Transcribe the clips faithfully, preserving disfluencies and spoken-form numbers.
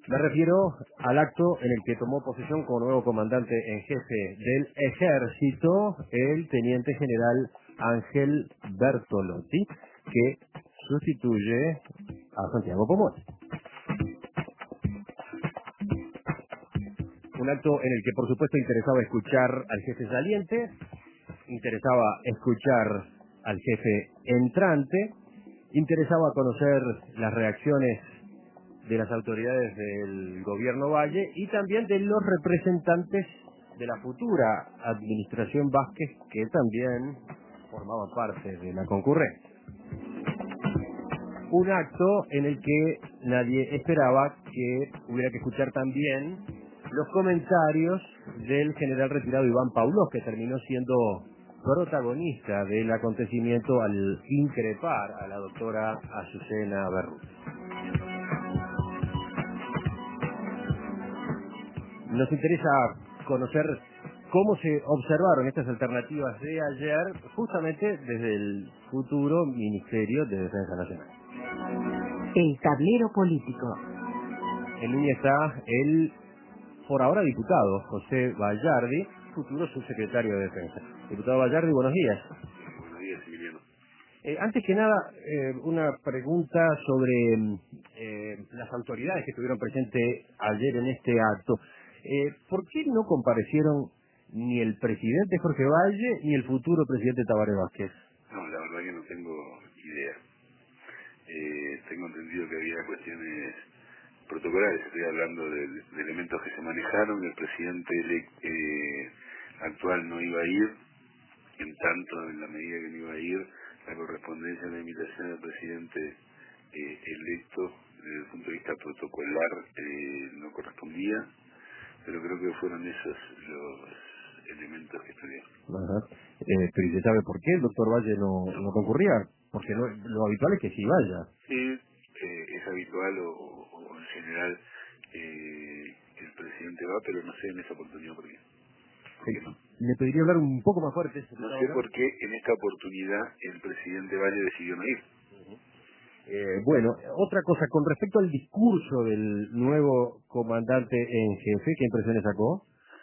Me refiero al acto en el que tomó posesión como nuevo comandante en jefe del ejército el teniente general Ángel Bertolotti, que sustituye a Santiago Pomón. Un acto en el que por supuesto interesaba escuchar al jefe saliente, interesaba escuchar al jefe entrante, interesaba conocer las reacciones de las autoridades del gobierno Valle y también de los representantes de la futura administración Vázquez, que también formaba parte de la concurrencia. Un acto en el que nadie esperaba que hubiera que escuchar también los comentarios del general retirado Iván Paulós, que terminó siendo protagonista del acontecimiento al increpar a la doctora Azucena Berruz. Nos interesa conocer cómo se observaron estas alternativas de ayer, justamente desde el futuro Ministerio de Defensa Nacional. El tablero político. En línea está el, por ahora, diputado José Vallardi, futuro subsecretario de Defensa. Diputado Vallardi, buenos días. Buenos días, Emiliano. Eh, antes que nada, eh, una pregunta sobre eh, las autoridades que estuvieron presentes ayer en este acto. Eh, ¿Por qué no comparecieron ni el presidente Jorge Valle ni el futuro presidente Tabaré Vázquez? No, la verdad que no tengo idea. Eh, tengo entendido que había cuestiones protocolares, estoy hablando de, de elementos que se manejaron, el presidente ele- eh, actual no iba a ir, en tanto, en la medida que no iba a ir, la correspondencia a la invitación del presidente eh, electo, desde el punto de vista protocolar, eh, no correspondía, pero creo que fueron esos los elementos que estudiaron. Ajá. Eh, pero ¿y se sabe por qué el doctor Valle no, no concurría? Porque no, lo habitual es que sí vaya. Sí, eh, es habitual o, o en general eh, el presidente va, pero no sé en esa oportunidad por qué. ¿Por qué no? Le pediría hablar un poco más fuerte. No sé por qué en esta oportunidad el presidente Valle decidió no ir. Eh, bueno, otra cosa, con respecto al discurso del nuevo comandante en jefe, ¿qué impresiones sacó?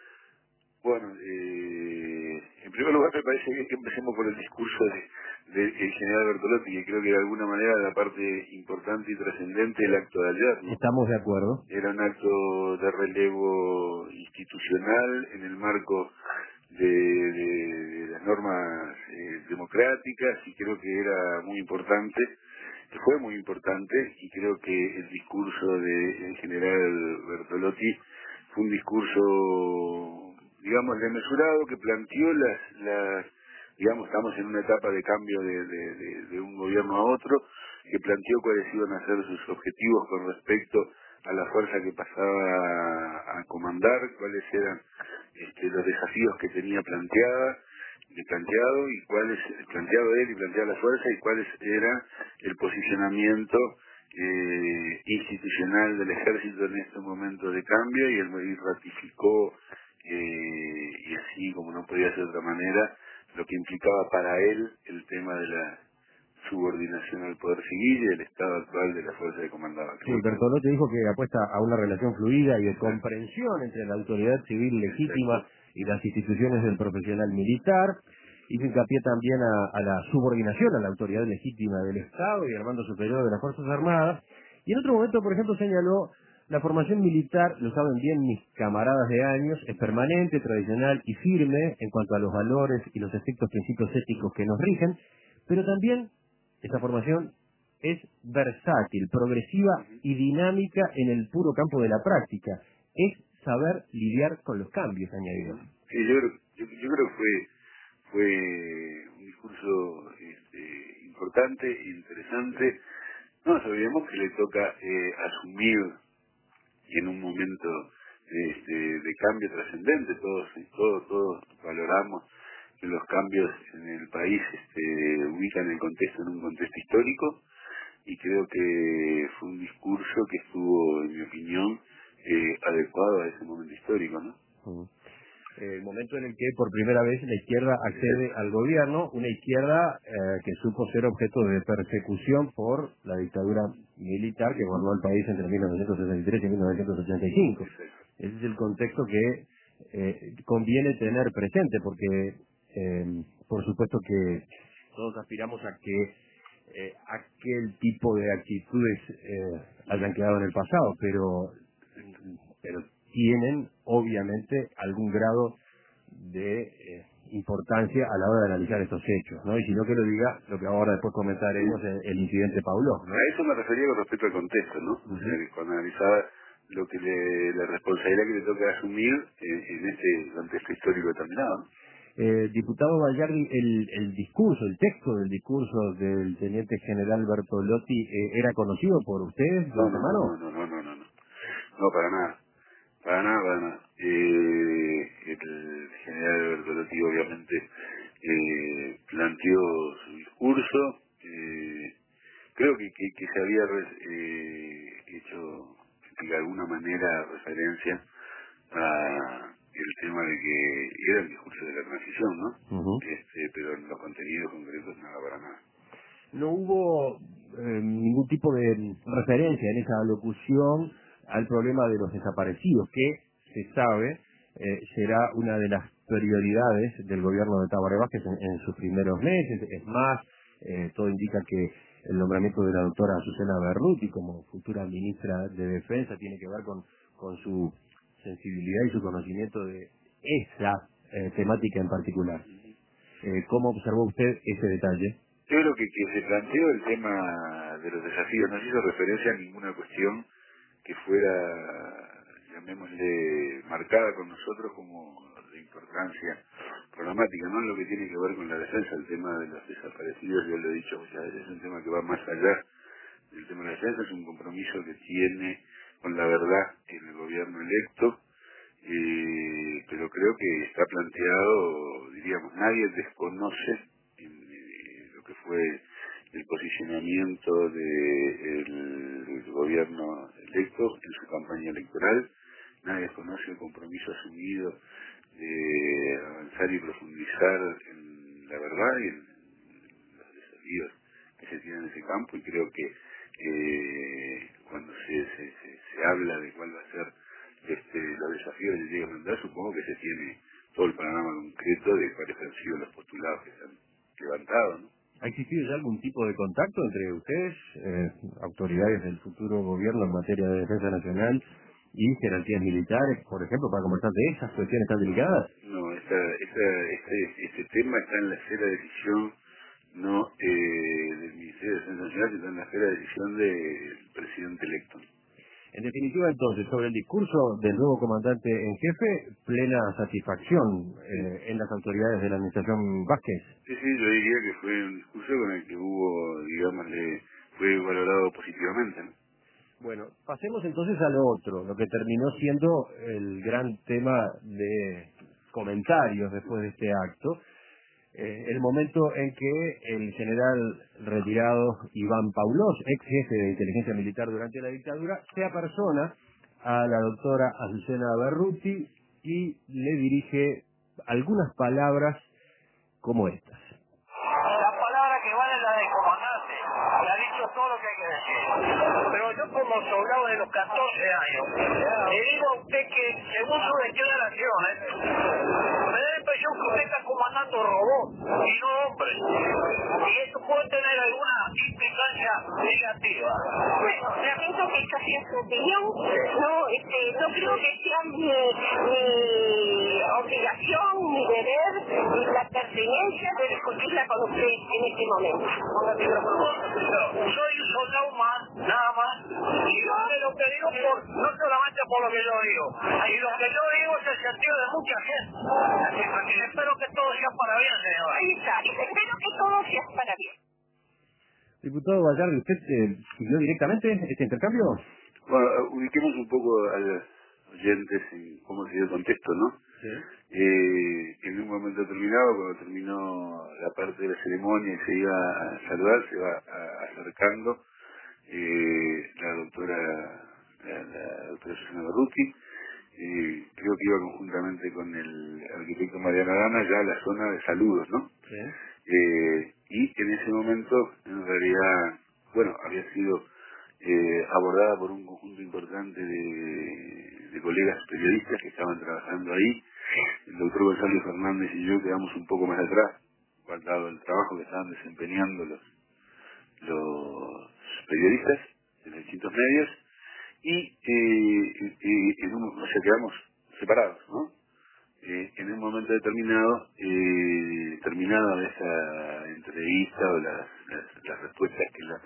Bueno, eh, en primer lugar me parece bien que empecemos por el discurso de, de- del general Bertolotti, que creo que de alguna manera la parte importante y trascendente del acto de ayer, ¿no? Estamos de acuerdo. Era un acto de relevo institucional en el marco de, de- de las normas eh, democráticas, y creo que era muy importante, que fue muy importante, y creo que el discurso del general Bertolotti fue un discurso, digamos, desmesurado, que planteó las, las digamos, estamos en una etapa de cambio de, de, de, de un gobierno a otro, que planteó cuáles iban a ser sus objetivos con respecto a la fuerza que pasaba a, a comandar, cuáles eran este, los desafíos que tenía planteada, de planteado y cuáles planteado él y planteado la fuerza, y cuáles era el posicionamiento eh, institucional del ejército en estos momentos de cambio, y él y ratificó eh, y así como no podía ser de otra manera lo que implicaba para él el tema de la subordinación al poder civil y el estado actual de la fuerza que comandaba. Sí, Bertolotti dijo que apuesta a una relación fluida y de comprensión entre la autoridad civil legítima Exacto. y las instituciones del profesional militar. Hizo hincapié también a, a la subordinación a la autoridad legítima del Estado y al mando superior de las Fuerzas Armadas. Y en otro momento, por ejemplo, señaló: la formación militar, lo saben bien mis camaradas de años, es permanente, tradicional y firme en cuanto a los valores y los estrictos principios éticos que nos rigen, pero también esa formación es versátil, progresiva y dinámica en el puro campo de la práctica. Es saber lidiar con los cambios, añadió. Sí, yo creo, yo, yo creo que fue, fue un discurso este, importante, interesante. No nos olvidemos que le toca eh, asumir en un momento este, de cambio trascendente. Todos, todos, todos valoramos que los cambios en el país este, ubican el contexto en un contexto histórico, y creo que fue un discurso que estuvo, en mi opinión, eh, adecuado a ese momento histórico, ¿no? Uh-huh. el momento en el que por primera vez la izquierda accede al gobierno, una izquierda eh, que supo ser objeto de persecución por la dictadura militar que gobernó el país entre mil novecientos sesenta y tres y mil novecientos ochenta y cinco. Ese es el contexto que eh, conviene tener presente, porque eh, por supuesto que todos aspiramos a que eh, aquel tipo de actitudes eh, hayan quedado en el pasado, pero pero tienen obviamente algún grado de eh, importancia a la hora de analizar estos hechos, ¿no? Y si no, que lo diga lo que ahora después comentaremos, el, el incidente Pavlov, ¿no? A eso me refería con respecto al contexto, ¿no? Uh-huh. O sea, que cuando analizaba lo que le, la responsabilidad que le toca asumir en, en este contexto histórico determinado, ¿no? Eh, diputado Bayardi, el, el discurso, el texto del discurso del teniente general Bertolotti, eh, ¿era conocido por ustedes, no, don no, hermano? no, no, no, no, no, no, no, para nada, para nada, para nada. Eh, el general Bertolotti obviamente eh, planteó su discurso, eh, creo que, que, que se había eh, hecho de alguna manera referencia a el tema de que era el discurso de la transición, ¿no? Uh-huh. Este, pero en los contenidos concretos nada para nada. No hubo eh, ningún tipo de referencia en esa locución al problema de los desaparecidos, que se sabe eh, será una de las prioridades del gobierno de Tabaré Vázquez en, en sus primeros meses. Es más, eh, todo indica que el nombramiento de la doctora Azucena Berruti como futura ministra de Defensa tiene que ver con, con su sensibilidad y su conocimiento de esa eh, temática en particular. Eh, ¿Cómo observó usted ese detalle? Yo creo que, que se planteó el tema de los desafíos, no se hizo referencia a ninguna cuestión que fuera, llamémosle, marcada con nosotros como de importancia programática, no lo que tiene que ver con la defensa, el tema de los desaparecidos, yo lo he dicho muchas veces, es un tema que va más allá del tema de la defensa, es un compromiso que tiene con la verdad el gobierno electo, eh, pero creo que está planteado, diríamos, nadie desconoce que fue el posicionamiento del gobierno electo en su campaña electoral. Nadie conoce el compromiso asumido de avanzar y profundizar en la verdad y en los desafíos que se tienen en ese campo, y creo que eh, cuando se, se, se, se habla de cuál va a ser este, los desafíos que se llega a plantear, supongo que se tiene todo el panorama concreto de cuáles han sido los postulados que se han levantado, ¿no? ¿Ha existido ya algún tipo de contacto entre ustedes, eh, autoridades del futuro gobierno en materia de defensa nacional y jerarquías militares, por ejemplo, para conversar de esas cuestiones tan delicadas? No, esta, esta, este, este tema está en la esfera de decisión no eh, del Ministerio de Defensa Nacional, sino en la esfera de decisión del presidente electo. En definitiva, entonces, sobre el discurso del nuevo comandante en jefe, plena satisfacción eh, en las autoridades de la administración Vázquez. Sí, sí, yo diría que fue un discurso con el que hubo, digamos, le fue valorado positivamente, ¿no? Bueno, pasemos entonces a lo otro, lo que terminó siendo el gran tema de comentarios después de este acto. Eh, el momento en que el general retirado Iván Pavlov, ex jefe de inteligencia militar durante la dictadura, se apersona a la doctora Azucena Berruti y le dirige algunas palabras como estas. La palabra que vale es la del comandante, que ha dicho todo lo que hay que decir. Pero yo como soldado de los catorce años, le digo a usted que según sus declaraciones, me da la impresión que usted está comandando robots y no hombres. Y eso puede tener alguna implicancia negativa. Bueno, lamento que esta sea su opinión. No, este, no creo que sea mi, mi obligación, mi deber, ni la pertenencia de discutirla con usted en este momento. Soy un soldado más, nada más. Y yo de lo que digo, por, no solamente por lo que yo digo, y lo que yo digo es el sentido de mucha gente. Y espero que todo sea para bien, señora. Ahí está, y espero que todo sea para bien. Diputado Bayardi, ¿usted eh, siguió directamente este intercambio? Bueno, ubiquemos un poco a los oyentes en cómo se dio el contexto, ¿no? Sí. Eh, en un momento determinado, cuando terminó la parte de la ceremonia y se iba a saludar, se va a, acercando eh, la doctora la, la doctora Susana Berruti, eh, creo que iba conjuntamente con el arquitecto Mariano Arana ya a la zona de saludos, ¿no? Sí. Eh, y en ese momento, en realidad, bueno, había sido eh, abordada por un conjunto importante de, de colegas periodistas que estaban trabajando ahí. El doctor Gonzalo Fernández y yo quedamos un poco más atrás, dado el trabajo que estaban desempeñando los, los periodistas de los distintos medios, y eh, eh, en un, o sea, quedamos separados, ¿no? Eh, en un momento determinado, eh, terminada esa entrevista o las, las, las respuestas que la,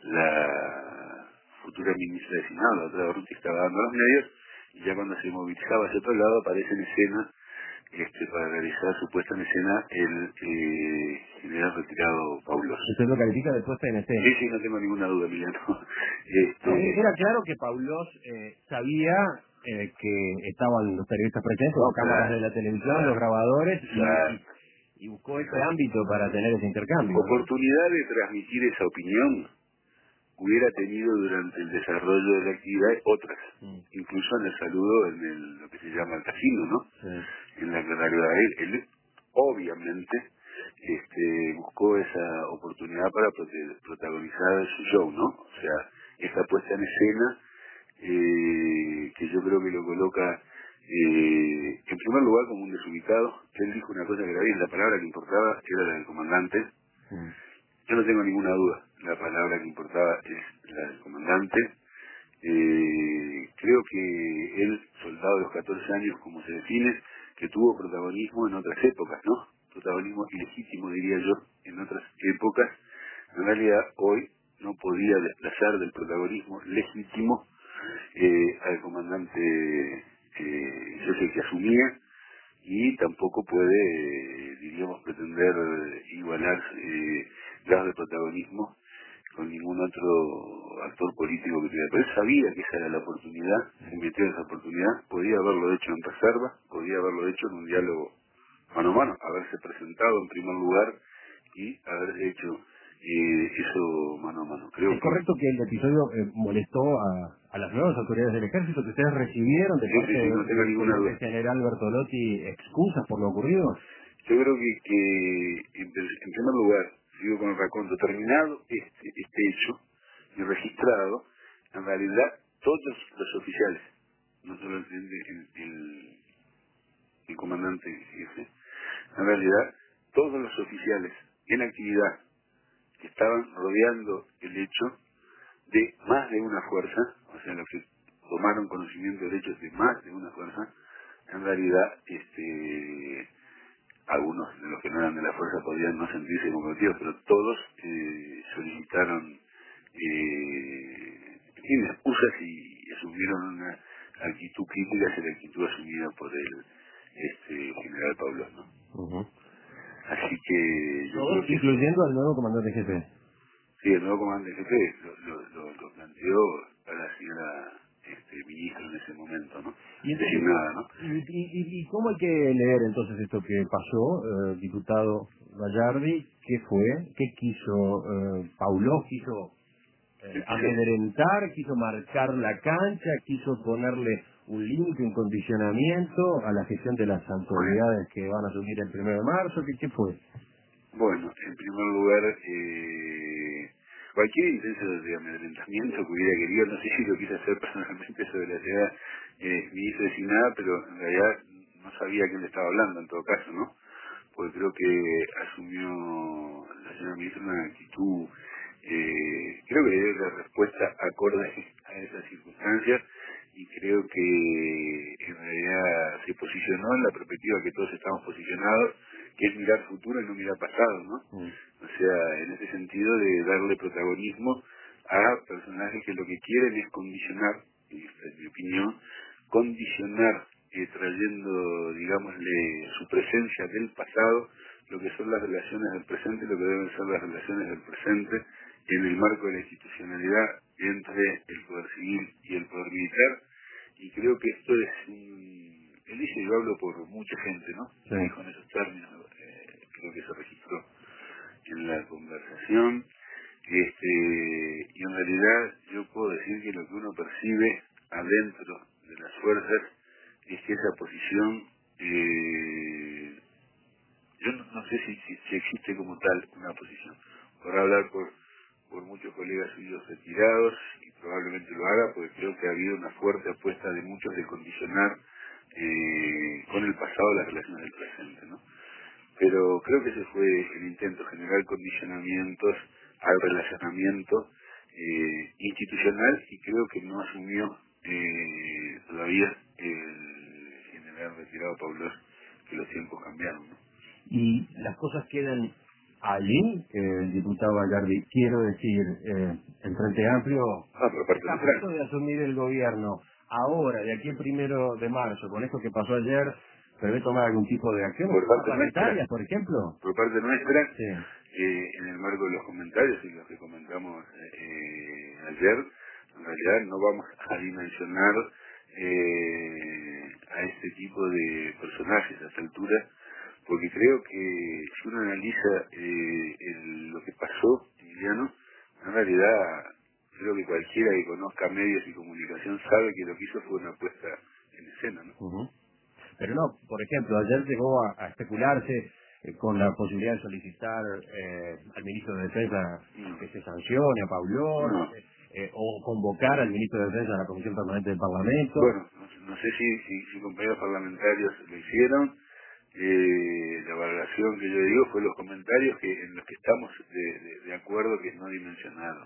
la futura ministra designada, la doctora Ruti, estaba dando a los medios, y ya cuando se movilizaba hacia otro lado aparece en escena, este, para realizar su puesta en escena, el eh, general retirado Paulos. Usted lo califica de puesta en escena. Sí, sí, no tengo ninguna duda, Emiliano. Este, No, era claro que Paulos eh, sabía eh, que estaban los periodistas presentes, No, las cámaras claro, de la televisión, claro, los grabadores, y, claro. y, y buscó ese ámbito para tener ese intercambio, ¿no? Oportunidad de transmitir esa opinión hubiera tenido durante el desarrollo de la actividad otras, Mm. incluso en el saludo en el, lo que se llama el casino, ¿no? Sí. En la plenaria de él, él obviamente este, buscó esa oportunidad para prote- protagonizar su show, ¿no? O sea, esa puesta en escena eh, que yo creo que lo coloca eh, en primer lugar como un desubicado. Él dijo una cosa que era bien, la palabra que importaba era la del comandante. Mm. Yo no tengo ninguna duda, la palabra que importaba es la del comandante. Eh, creo que él, soldado de los catorce años, como se define, que tuvo protagonismo en otras épocas, ¿no? Protagonismo ilegítimo, diría yo, en otras épocas. En realidad, hoy no podía desplazar del protagonismo legítimo eh, al comandante eh, José que asumía, y tampoco puede, eh, diríamos, pretender eh, igualar eh, grados de protagonismo con ningún otro actor político que tuviera. Pero él sabía que esa era la oportunidad, se metió en esa oportunidad, podía haberlo hecho en reserva, podía haberlo hecho en un diálogo mano a mano, haberse presentado en primer lugar y haber hecho eh, eso mano a mano. Creo ¿Es que correcto que el episodio eh, molestó a, a las nuevas autoridades del ejército, que ustedes recibieron de sí, parte sí, sí, no tengo del ninguna teniente duda. general Bertolotti excusas por lo ocurrido? Yo creo que, que en, en primer lugar, sigo con el raconto, terminado este, este hecho y registrado, en realidad todos los oficiales, no solo el, el, el, el comandante jefe, en realidad todos los oficiales en actividad que estaban rodeando el hecho de más de una fuerza, o sea, los que tomaron conocimiento de hechos de más de una fuerza, en realidad, este algunos de los que no eran de la fuerza podían no sentirse comprometidos, pero todos eh, solicitaron eh, en fin, excusas y asumieron una actitud crítica hacia la actitud asumida por el este general Pablo, ¿no? Uh-huh. Así que yo Todos, creo que incluyendo al nuevo comandante jefe. sí, el nuevo comandante jefe lo, lo, lo, lo planteó a la señora este, ministra en ese momento, ¿no? Y, entonces, Designada, ¿no? y, y, ¿Y cómo hay que leer entonces esto que pasó, eh, diputado Gallardi? ¿Qué fue? ¿Qué quiso eh, Paulo? ¿Quiso eh, amedrentar? ¿Quiso marcar la cancha? ¿Quiso ponerle un límite, un condicionamiento a la gestión de las autoridades que van a asumir el primero de marzo? ¿Qué, qué fue? Bueno, en primer lugar, eh, cualquier intento de amedrentamiento que hubiera querido, no sé si lo quise hacer personalmente sobre la ciudad eh, ministra designada, pero en realidad no sabía a quién le estaba hablando en todo caso, ¿no? Porque creo que asumió la señora ministra una actitud, eh, creo que dio la respuesta acorde a esas circunstancias, y creo que en realidad se posicionó en la perspectiva que todos estamos posicionados, que es mirar futuro y no mirar pasado, ¿no? Mm. O sea, en ese sentido de darle protagonismo a personajes que lo que quieren es condicionar, y esta es mi opinión, condicionar, eh, trayendo, digámosle, su presencia del pasado, lo que son las relaciones del presente, lo que deben ser las relaciones del presente, en el marco de la institucionalidad entre el poder civil y el poder militar, y creo que esto es un... Él dice, yo hablo por mucha gente, ¿no? Sí. Dijo en esos términos, eh, creo que se registró en la conversación, este, y en realidad yo puedo decir que lo que uno percibe adentro de las fuerzas es que esa posición, eh, yo no, no sé si, si, si existe como tal una posición. Podrá hablar por, por muchos colegas suyos retirados, y probablemente lo haga, porque creo que ha habido una fuerte apuesta de muchos de condicionar eh, con el pasado las relaciones del presente, ¿no? Pero creo que ese fue el intento, generar condicionamientos al relacionamiento eh, institucional, y creo que no asumió eh, todavía el general retirado Pablo, que los tiempos cambiaron, ¿no? Y las cosas quedan allí, eh, el diputado Gallardi, quiero decir, eh, el Frente Amplio Ah, por parte está a nuestra. punto de asumir el gobierno. Ahora, de aquí al primero de marzo, con esto que pasó ayer, ¿prevé tomar algún tipo de acción? Por parte ¿Parlamentarias, nuestra. por ejemplo? Por parte nuestra, Sí. eh, en el marco de los comentarios y los que comentamos eh, ayer, en realidad no vamos a dimensionar eh, a este tipo de personajes a esta altura, porque creo que si uno analiza eh, el- lo que pasó, Emiliano, en realidad creo que cualquiera que conozca medios y comunicación sabe que lo que hizo fue una puesta en escena, ¿no? Ujú. Pero no, por ejemplo, ayer llegó a, a especularse eh, con la posibilidad de solicitar eh, al ministro de Defensa No. que se sancione a Paulón, No. eh, eh, o convocar al ministro de Defensa a la Comisión Permanente del Parlamento. Bueno, no, no sé si, si, si compañeros parlamentarios lo hicieron. Eh, la valoración que yo digo fue los comentarios que en los que estamos de, de, de acuerdo, que no dimensionaron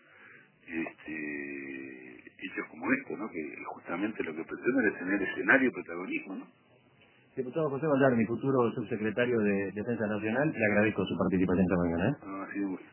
este, hechos como esto, ¿no? Que justamente lo que pretenden es tener escenario y protagonismo, ¿no? Diputado José Gallardi, mi futuro subsecretario de Defensa Nacional, le agradezco su participación esta mañana. ¿eh? No, ha sido un gusto.